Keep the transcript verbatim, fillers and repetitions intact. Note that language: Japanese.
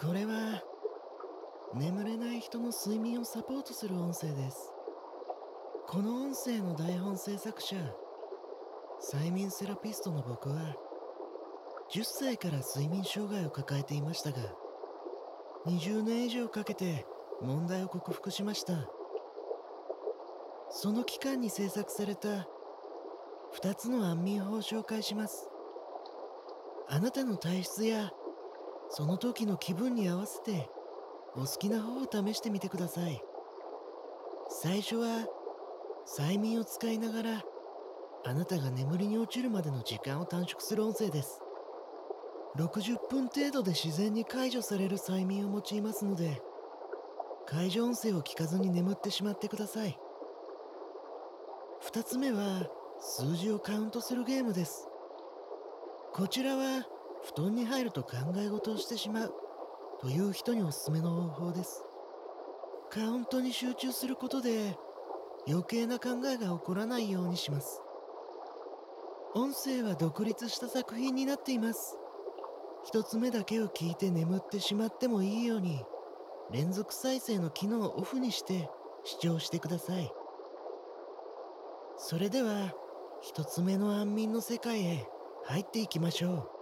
これは眠れない人の睡眠をサポートする音声です。この音声の台本制作者、催眠セラピストの僕は、じゅっさいから睡眠障害を抱えていましたが、にじゅうねん以上かけて問題を克服しました。その期間に制作されたふたつの安眠法を紹介します。あなたの体質やその時の気分に合わせてお好きな方を試してみてください。最初は催眠を使いながらあなたが眠りに落ちるまでの時間を短縮する音声です。ろくじゅっぷん程度で自然に解除される催眠を用いますので、解除音声を聞かずに眠ってしまってください。ふたつめは数字をカウントするゲームです。こちらは布団に入ると考え事をしてしまうという人におすすめの方法です。カウントに集中することで余計な考えが起こらないようにします。音声は独立した作品になっています。一つ目だけを聞いて眠ってしまってもいいように、連続再生の機能をオフにして視聴してください。それでは、一つ目の安眠の世界へ入っていきましょう。